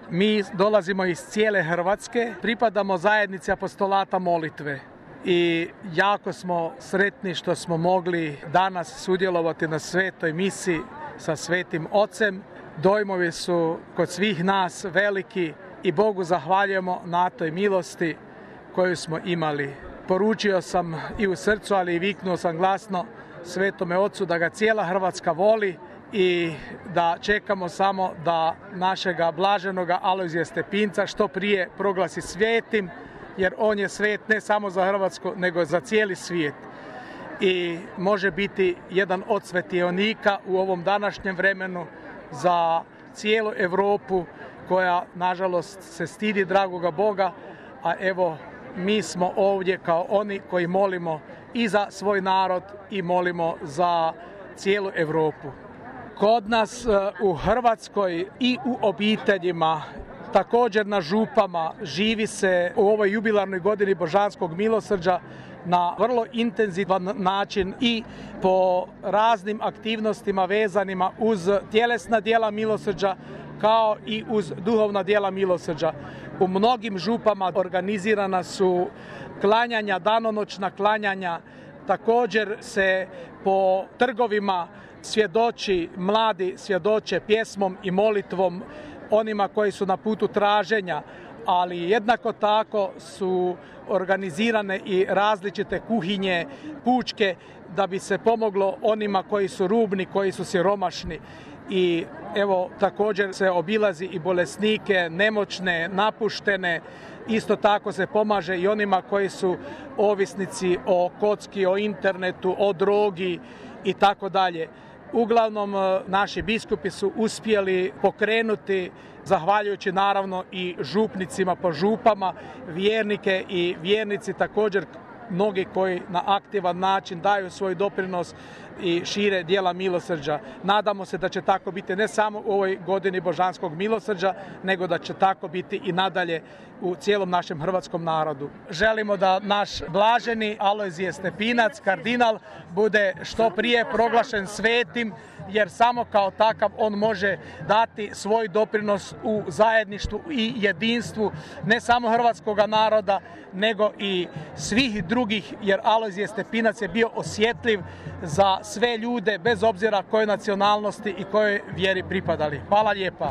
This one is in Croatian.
Mi dolazimo iz cijele Hrvatske, pripadamo zajednici apostolata molitve i jako smo sretni što smo mogli danas sudjelovati na svetoj misi sa Svetim Ocem. Dojmovi su kod svih nas veliki i Bogu zahvaljujemo na toj milosti koju smo imali. Poručio sam i u srcu, ali i viknuo sam glasno Svetome Ocu da ga cijela Hrvatska voli i da čekamo samo da našega blaženoga Alojzija Stepinca što prije proglasi svetim, jer on je svet ne samo za Hrvatsku, nego za cijeli svijet. I može biti jedan od svetionika u ovom današnjem vremenu za cijelu Europu koja, nažalost, se stidi dragoga Boga, a evo, mi smo ovdje kao oni koji molimo i za svoj narod i molimo za cijelu Europu. Kod nas u Hrvatskoj i u obiteljima, također na župama, živi se u ovoj jubilarnoj godini Božanskog milosrđa na vrlo intenzivan način i po raznim aktivnostima vezanima uz tjelesna djela milosrđa kao i uz duhovna djela milosrđa. U mnogim župama organizirana su klanjanja, danonoćna klanjanja. Također se po trgovima svjedoči, mladi svjedoče pjesmom i molitvom onima koji su na putu traženja, ali jednako tako su organizirane i različite kuhinje pučke da bi se pomoglo onima koji su rubni, koji su siromašni. I evo, također se obilazi i bolesnike, nemoćne, napuštene. Isto tako se pomaže i onima koji su ovisnici o kocki, o internetu, o drogi i tako dalje. Uglavnom, naši biskupi su uspjeli pokrenuti, zahvaljujući naravno i župnicima po župama, vjernike i vjernici također, mnogi koji na aktivan način daju svoj doprinos i šire djela milosrđa. Nadamo se da će tako biti ne samo u ovoj godini Božanskog milosrđa, nego da će tako biti i nadalje u cijelom našem hrvatskom narodu. Želimo da naš blaženi Alojzije Stepinac, kardinal, bude što prije proglašen svetim, jer samo kao takav on može dati svoj doprinos u zajedništvu i jedinstvu ne samo hrvatskoga naroda, nego i svih drugih, jer Alojzije Stepinac je bio osjetljiv za sve ljude bez obzira kojoj nacionalnosti i kojoj vjeri pripadali. Hvala lijepa.